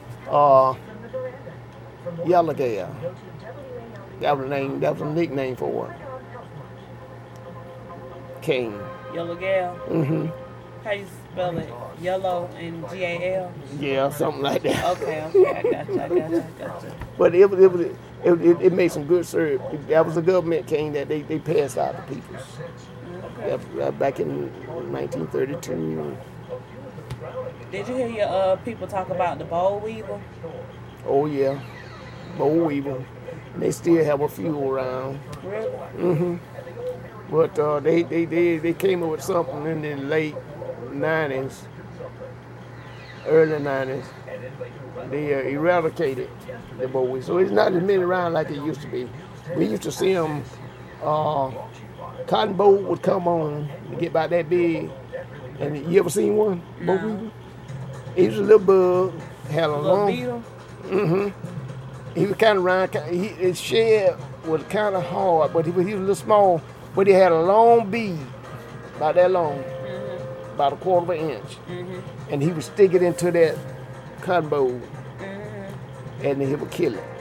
yellow gal. That was a name. That was a nickname for it. Cane. Yellow gal. Mm-hmm. How you spell it? Yellow and GAL. Yeah, something like that. Okay, I got you. But it made some good service. That was a government cane that they passed out to people. Back in 1932. Did you hear your people talk about the boll weevil? Oh yeah, boll weevil. They still have a few around. Really? Mm-hmm. But they came up with something in the late 90s, early 90s. They eradicated the boll weevil. So it's not as many around like it used to be. We used to see them, cotton boll would come on to get about that big. And you ever seen one? Boll weevil? He was a little bug, had a long beetle. Mm-hmm. He was kind of round. His shed was kind of hard, but he was a little small. But he had a long bead, about that long, about a quarter of an inch, and he would stick it into that cotton boll, and then he would kill it.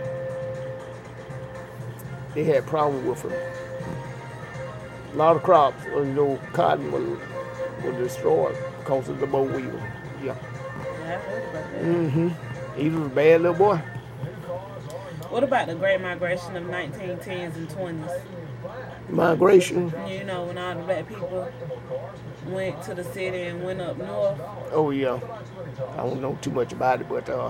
They had problems with him. A lot of crops, cotton was destroyed because of the boll weevil. Yeah. I heard about that. Mm-hmm. He was a bad little boy. What about the Great Migration of 1910s and 20s? Migration. You know, when all the black people went to the city and went up north. Oh yeah. I don't know too much about it, but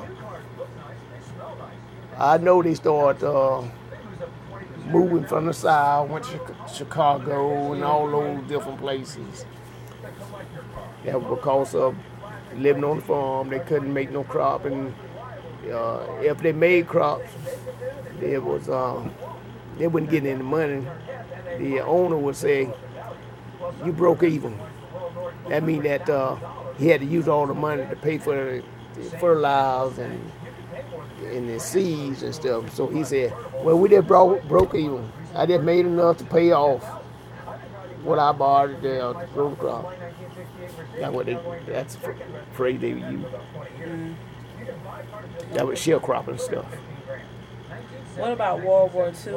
I know they started moving from the South, went to Chicago and all those different places. That was because of living on the farm. They couldn't make no crop, and if they made crops, they wouldn't get any money. The owner would say, "You broke even." That means that he had to use all the money to pay for the fertilizer and the seeds and stuff. So he said, "Well, we just broke even. I just made enough to pay off what I borrowed to grow the crop." That's the phrase they would use. That was sharecropping stuff. What about World War II?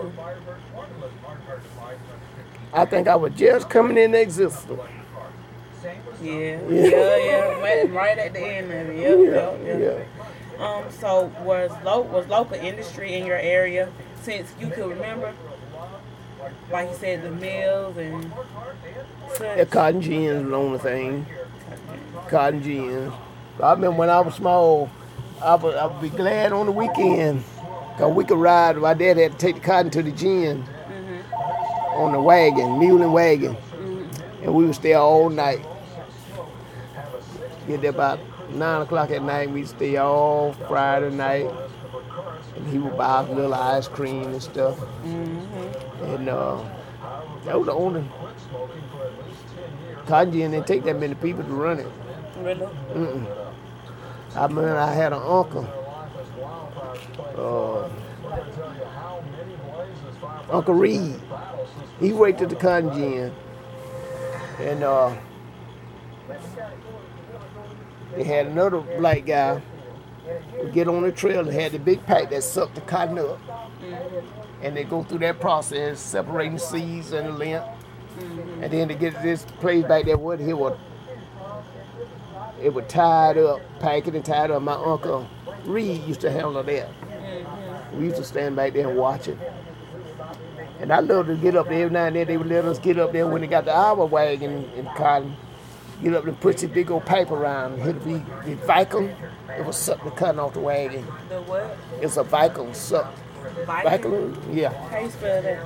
I think I was just coming into existence. Yeah. Right at the end of it. Yeah. So was local industry in your area since you could remember? Like you said, the mills and such. The cotton gins was the only thing. Cotton gins. I remember when I was small, I would be glad on the weekend because we could ride. My dad had to take the cotton to the gin on the wagon, mule and wagon, and we would stay all night. Get there about 9 o'clock at night. We'd stay all Friday night, and he would buy us a little ice cream and stuff. And that was the only cotton gin. Didn't take that many people to run it. Really? I remember I had an uncle, Uncle Reed. He worked at the cotton gin, and they had another black guy would get on the trail and had the big pack that sucked the cotton up, and they go through that process, separating the seeds and the lint, and then to get this place back there, it would tie it up, pack it and tie it up. My Uncle Reed used to handle that. We used to stand back there and watch it. And I loved to get up there every now and then. They would let us get up there when they got the hour wagon and cotton. Get up and push this big old pipe around. It'd be the vacuum. It would suck the cotton off the wagon. The what? It's a vacuum suck. Vacuum? Yeah. How you spell that?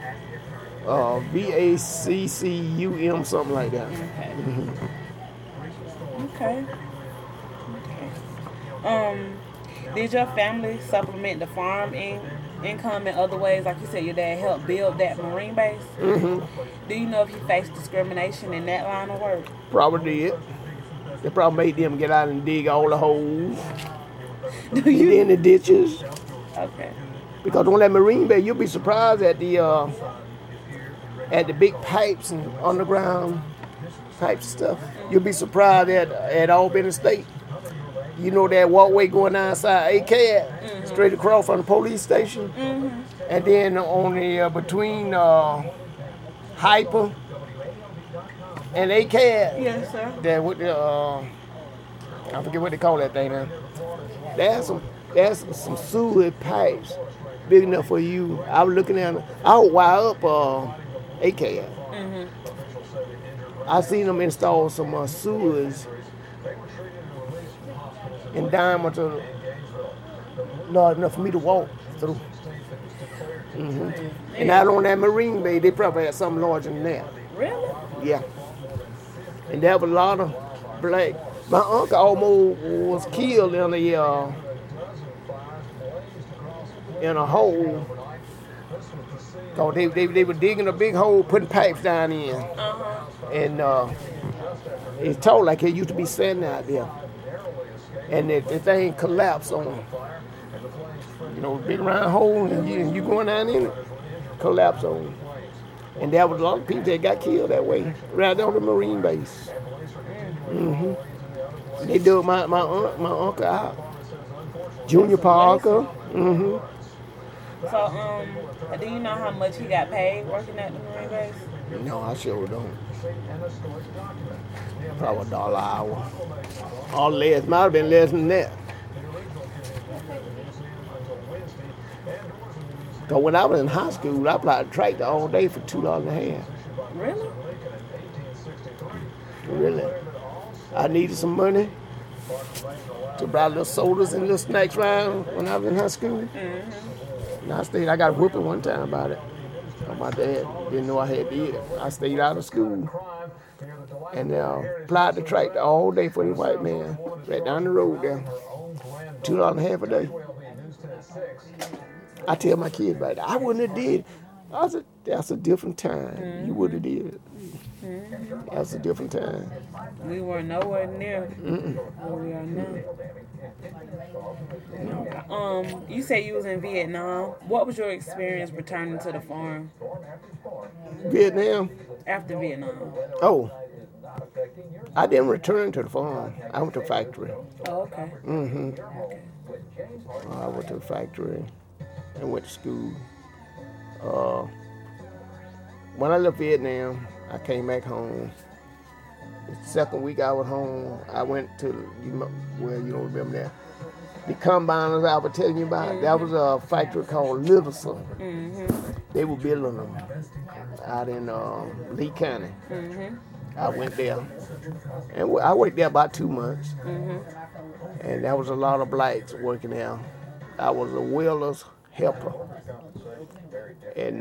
VACCUM, something like that. Okay. Did your family supplement the farm income in other ways? Like you said, your dad helped build that Marine base. Do you know if you faced discrimination in that line of work? Probably did. They probably made them get out and dig all the holes. Do you? Get in the ditches. Okay. Because on that Marine base, you'll be surprised at the big pipes and underground type stuff. You'll be surprised at Albany State. You know that walkway going outside ACAD, straight across from the police station, and then on the between Hyper And they can. Yes, sir. That with the I forget what they call that thing now. There's some sewage pipes big enough for you. I was looking at them. I would wire up ACAD. I seen them install some sewage in diameter large enough for me to walk through. And out on that Marine Bay, they probably had something larger than that. Really? Yeah. And there was a lot of black. My uncle almost was killed in a hole. Cause they were digging a big hole, putting pipes down in. And it's told like it used to be sand out there. And the thing collapsed on them. You know, big round hole, and you going down in it, collapse on them. And there was a lot of people that got killed that way, right there on the Marine base. They dug my uncle out. Junior Parker. So, do you know how much he got paid working at the Marine base? No, I sure don't. Probably $1 an hour. Or less. Might have been less than that. Because when I was in high school, I applied to tractor all day for $2.50. Really? Really. I needed some money to buy little sodas and little snacks around when I was in high school. And I got a whooping one time about it. My dad didn't know I had did it. I stayed out of school and applied to tractor all day for this white man right down the road there. $2.50 a day. I tell my kids about it. I wouldn't have did it. I said, that's a different time. You would have did it. That's a different time. We were nowhere near where we are now. You said you was in Vietnam. What was your experience returning to the farm? Vietnam? After Vietnam. Oh. I didn't return to the farm. I went to the factory. Oh, okay. I went to the factory and went to school. When I left Vietnam, I came back home. The second week I was home, I went to, you don't remember that. The combiners I was telling you about, that was a factory called Littleson. They were building them out in Lee County. I went there. And I worked there about 2 months. And there was a lot of blacks working there. I was a welder's helper. And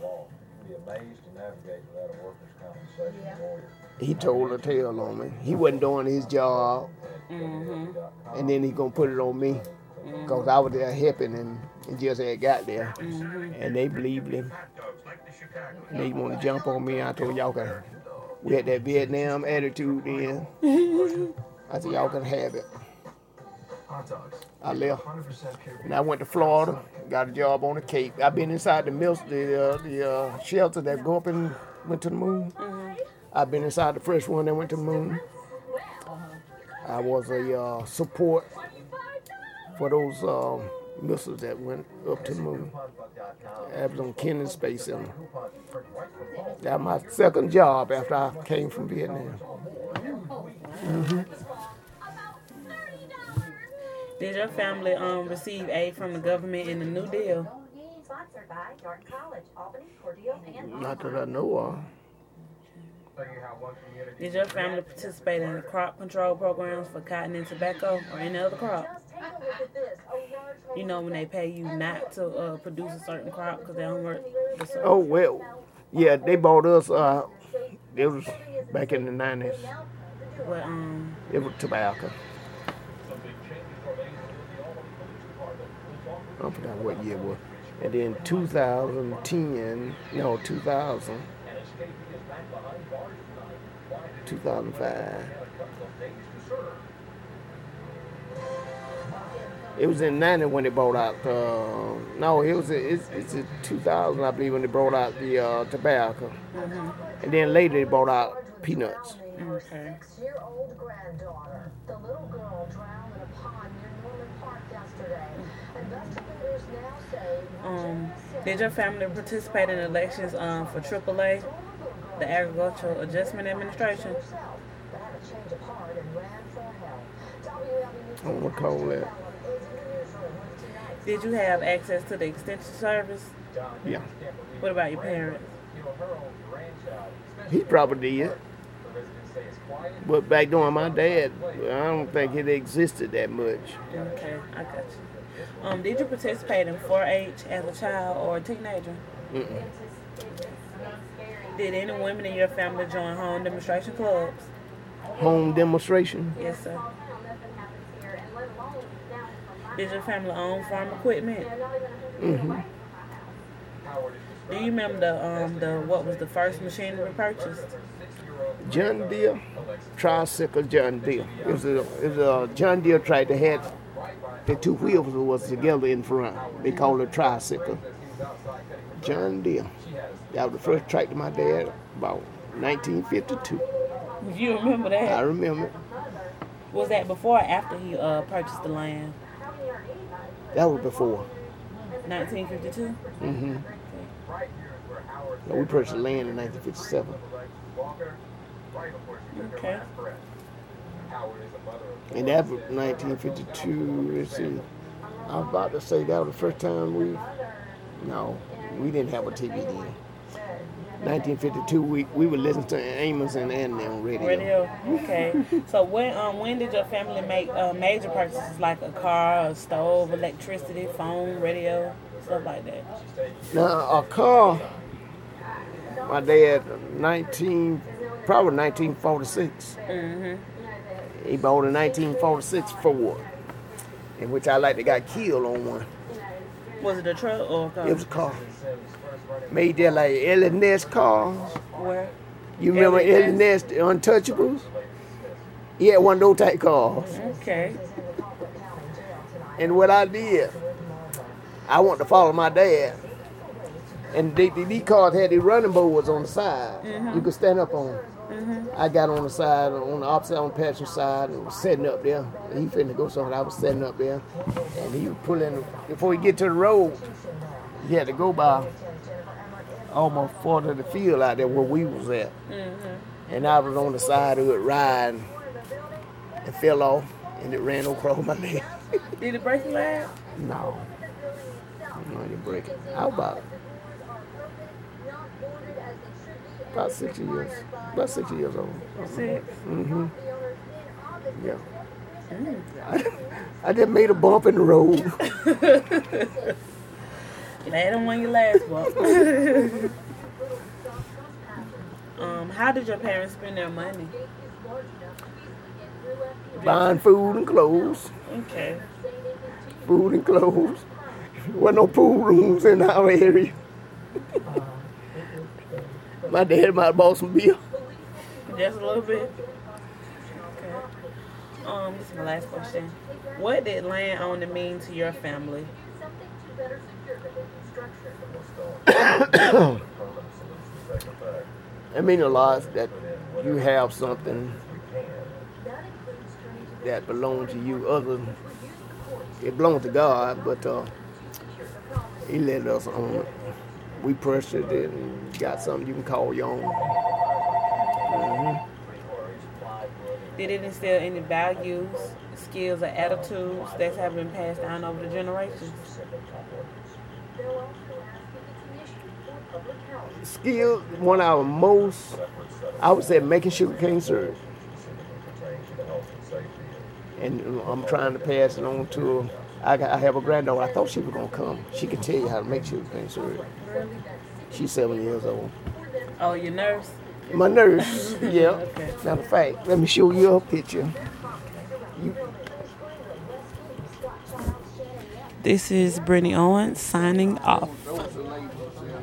he told a tale on me. He wasn't doing his job, and then he gonna put it on me, cause I was there helping him and just had got there, and they believed him. They want to jump on me. I told y'all can. We had that Vietnam attitude then. I said y'all can have it. I left, and I went to Florida. Got a job on the Cape. I've been inside the shelter that go up and went to the moon. I've been inside the first one that went to the moon. I was a support for those missiles that went up to the moon. I was on Kennedy Space Center. That was my second job after I came from Vietnam. Did your family receive aid from the government in the New Deal? Sponsored by Darton College, Albany, Cordele, and Not that I know of. Did your family participate in the crop control programs for cotton and tobacco or any other crop? You know when they pay you not to produce a certain crop because they don't work the soil? Oh, well, yeah, they bought us, it was back in the 90s. But, it was tobacco. I forgot what year it was. And then 2000. It was in 90 when they brought out, it's in 2000, I believe, when they brought out the tobacco. And then later they brought out peanuts. Okay. 6-year-old granddaughter. The little girl drowned in a pond near Norman Park yesterday. Investigators now say Did your family participate in elections for AAA? the Agricultural Adjustment Administration. I don't recall that. Did you have access to the extension service? Yeah. What about your parents? He probably did. But back during my dad, I don't think it existed that much. Okay, I got you. Did you participate in 4-H as a child or a teenager? Mm-mm. Did any women in your family join home demonstration clubs? Home demonstration? Yes, sir. Did your family own farm equipment? Mm-hmm. Do you remember the what was the first machinery purchased? John Deere, tricycle John Deere. It was a John Deere tractor that had the two wheels was together in front. They called it tricycle. John Deere. That was the first tractor my dad bought, 1952. You remember that? I remember. Was that before or after he purchased the land? That was before. 1952? Mm-hmm. No, we purchased land in 1957. Okay. And that was 1952. Let's see. I was about to say that was the first time we didn't have a TV then. 1952, we would listen to Amos and Ann on radio. Okay. So when did your family make major purchases like a car, a stove, electricity, phone, radio, stuff like that? Now, a car, my dad, probably 1946. Mm-hmm. He bought a 1946 Ford, in which I like to got killed on one. Was it a truck or a car? It was a car. Made that like Ellie Ness cars. Where? You remember Ellie Ness, the Untouchables? He had one of those type cars. Okay. And what I did, I wanted to follow my dad. And these cars had these running boards on the side. Mm-hmm. You could stand up on. Mm-hmm. I got on the side, on the opposite, on the passenger side, and was sitting up there. He finna go somewhere. I was sitting up there. And he was pulling, before he get to the road, he had to go by almost part of the field out there where we was at. Mm-hmm. And I was on the side of it riding and fell off, and it ran across my leg. Did it break your leg? No. No, it didn't break it. How about 6 years. About 6 years old. 6? Mm-hmm. Yeah. I just made a bump in the road. Glad it wasn't your last bump. How did your parents spend their money? Buying food and clothes. Okay. Food and clothes. Wasn't no pool rooms in our area. My dad might have bought some beer. Just a little bit. Okay. This is my last question. What did land owning mean to your family? It means a lot that you have something that belongs to you. It belongs to God, but He let us own it. We purchased it and got something you can call your own. Mm-hmm. Did it instill any values, skills, or attitudes that have been passed down over the generations? Skill, one of our most, I would say, making sugarcane syrup. And I'm trying to pass it on to her. I have a granddaughter. I thought she was going to come. She can tell you how to make sugarcane syrup. She's 7 years old. Oh, your nurse? My nurse, yeah. Okay. Matter of fact, let me show you a picture. This is Brittany Owens signing off. Those are labels.